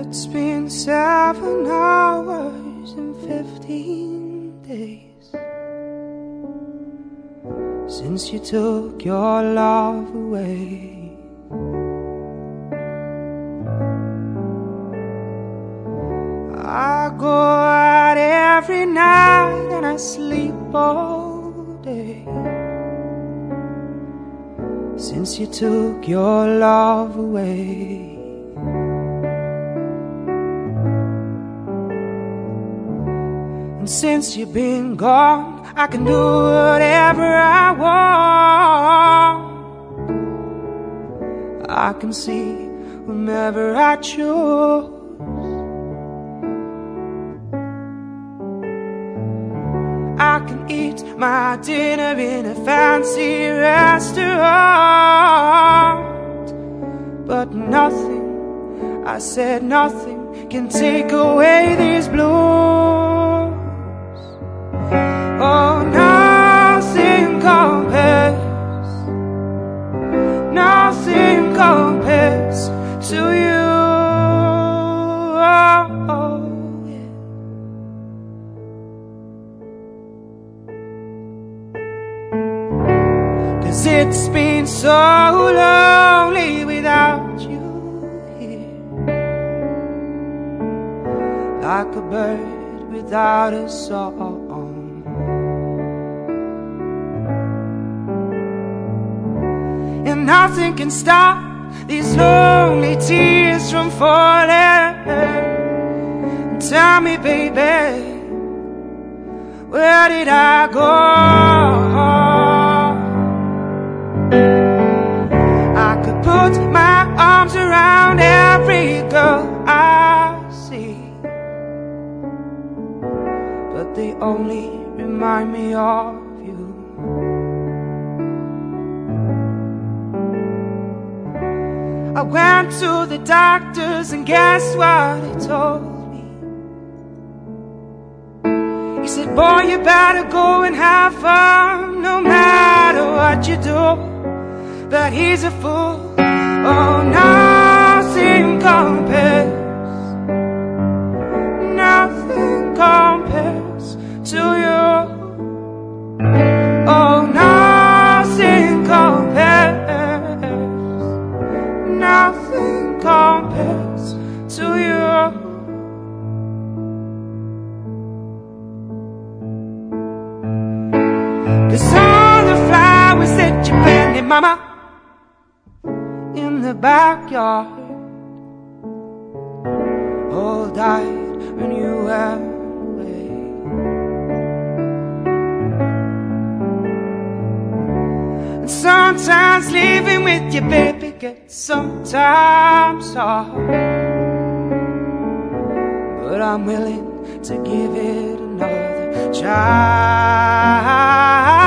It's been 7 hours and 15 days since you took your love away. I go out every night and I sleep all day since you took your love away. And since you've been gone, I can do whatever I want. I can see whomever I choose. I can eat my dinner in a fancy restaurant, but nothing, I said nothing, can take away these blues. Oh, nothing compares, nothing compares to you. Oh, yeah. Cause it's been so lonely without you here, like a bird without a song. And nothing can stop these lonely tears from falling. Tell me, baby, where did I go? I could put my arms around every girl I see, but they only remind me of you. I went to the doctors and guess what he told me? He said, boy, you better go and have fun no matter what you do. But he's a fool. Oh, nothing compares, nothing compares to you. Oh, nothing compares, nothing compares to you. Cause all the flowers that you planted, mama, in the backyard, all died when you went away. And sometimes living with your baby gets sometimes hard, but I'm willing to give it another try.